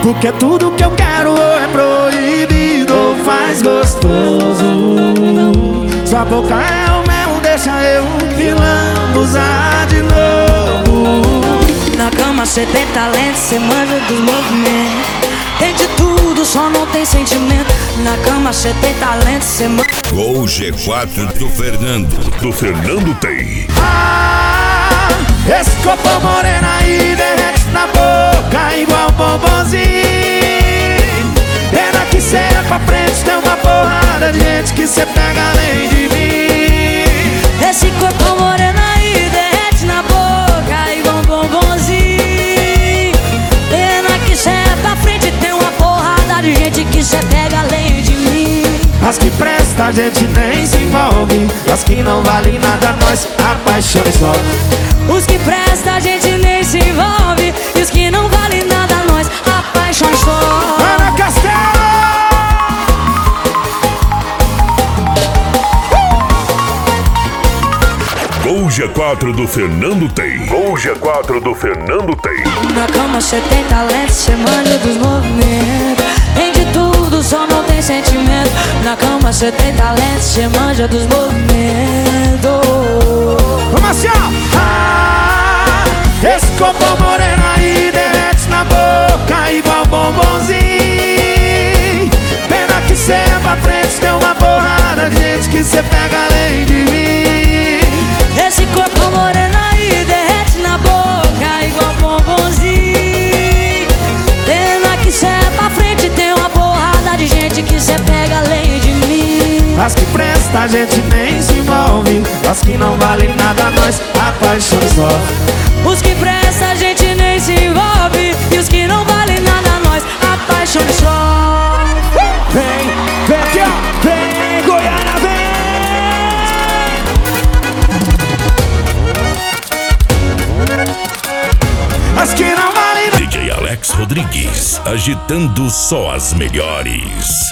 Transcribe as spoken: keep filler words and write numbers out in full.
Porque tudo que eu quero ou é proibido ou faz gostoso. Sua boca é o mel, deixa eu pilando, usar de novo. Na cama cê tem talento, cê manja dos movimentos. Tem de tudo, só não tem sentimento. Na cama cê tem talento, cê manja. Gol G quatro do Fernando. Do Fernando tem. Ah, esse corpo moreno aí derrete na boca igual bombonzinho. Pena que cê é pra frente, tem uma porrada de gente que cê pega além de mim. Esse corpo moreno aí derrete na boca igual um bombonzinho. Pena que cê é pra frente, tem uma porrada de gente que cê pega além de mim. As que presta a gente nem se envolve, as que não valem nada nós apaixona só. Os que presta a gente nem se envolve, e os que não valem nada nós apaixona só. Ana Castelo! Gol G quatro do Fernando tem. Gol G quatro do Fernando tem. Na cama cê tem talento, cê manja dos movimentos. Tem de tudo, só não tem sentimento. Na cama cê tem talento, cê manja dos movimentos. Vamos assim, ó! Ah, esse corpo moreno aí derrete na boca igual bombonzinho. Pena que cê é pra frente, tem uma porrada de gente que cê pega além de mim. Esse corpo moreno aí derrete na boca igual bombonzinho. Pena que cê é pra frente, tem uma porrada de gente que cê pega além de mim. As que presta a gente nem se envolve, as que não valem nada nós apaixona só. Os que presta a gente nem se envolve, e os que não valem nada nós apaixona só. Vem, vem aqui ó, vem Goiânia, vem! As que não valem nada. D J Alex Rodrigues, agitando só as melhores.